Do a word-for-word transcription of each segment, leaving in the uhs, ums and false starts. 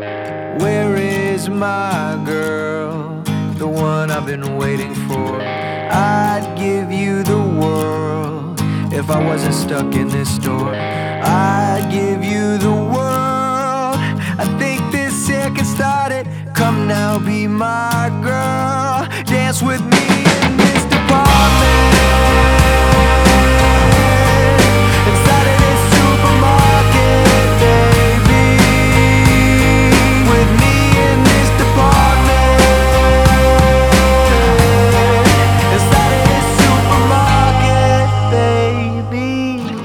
Where is my girl, the one I've been waiting for? I'd give you the world if I wasn't stuck in this store. I'd give you the world. I think this here can start it. Come now, be my girl. Dance with me in this department. Inside of this supermarket, baby. With me in this department. Inside of this supermarket, baby.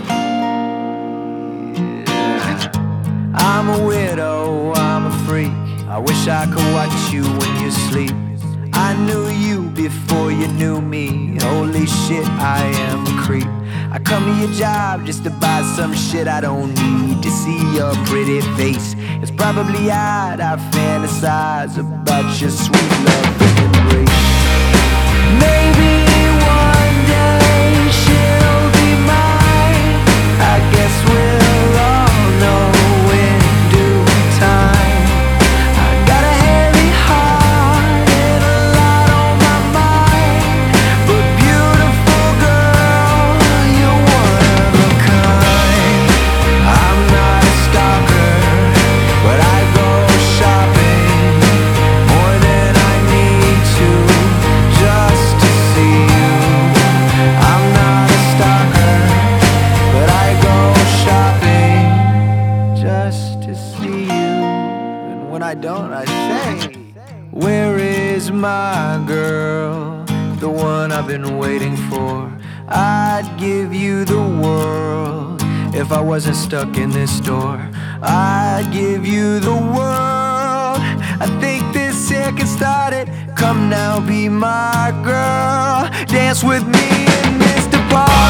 Yeah. I'm a widow, I'm a freak. I wish I could watch you when you sleep. I knew you before you knew me. Holy shit, I am a creep. I come to your job just to buy some shit I don't need. To see your pretty face, it's probably odd I fantasize about your sweet love and embrace. Maybe one day she'll be mine. I guess we'll all know in due time. I got a heavy heart and a lot on my mind, but beautiful girl, you're one of a kind. I'm not a stalker, but I go shopping more than I need to, just to see you. I'm not a stalker, but I go shopping just to see you. And when I don't, I say, where is my girl, the one I've been waiting for? I'd give you the world if I wasn't stuck in this store. I'd give you the world. I think this here can start it. Come now, be my girl. Dance with me in this department.